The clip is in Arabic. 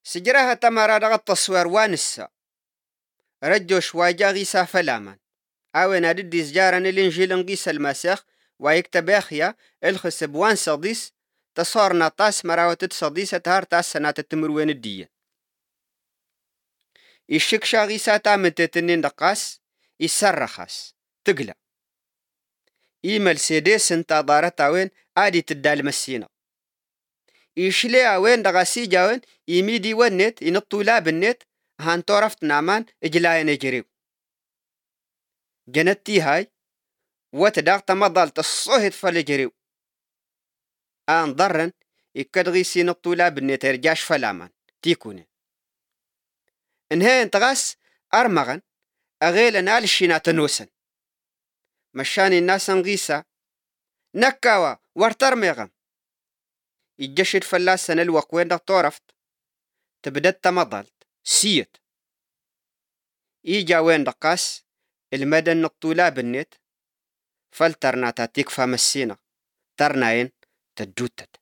سجرها تمارا دغت تصوير وانسا رجوش واجا غيسا فلامان اوين اددي سجارن الانجيل انقيس المسيخ ويكتب اخيا الخسب وان صديس تصورنا طاس مراوتت صديسة تهار تاس سنات التمروين الدية الشكشا غيسا تامنت تنين دقاس يسرخاس تقلع مرسيدس انتا دارتا وين ادي تدال مسينا يشلي وين دغاسي جاوين يميدي ونت ينطو لا بالنت هان طرفت نامان اجلاين يجريو جنتي هاي وتداغت مضالت الصهد فالجريو ان ضرن يكدغي سينطو لا بالنت يرجاش فلامان تيكوني انهين تغاس ارمغن اغيل نال الشينات نوسن مشاني الناس انغيسا نكاوا وارترميغم يجشد فلاسن الوق وين طرفت تبدت مضالت سيت إيجا وين دقاس المدن الطولا بالنت فلترنا تاتيك فامسينا ترناين تدوتت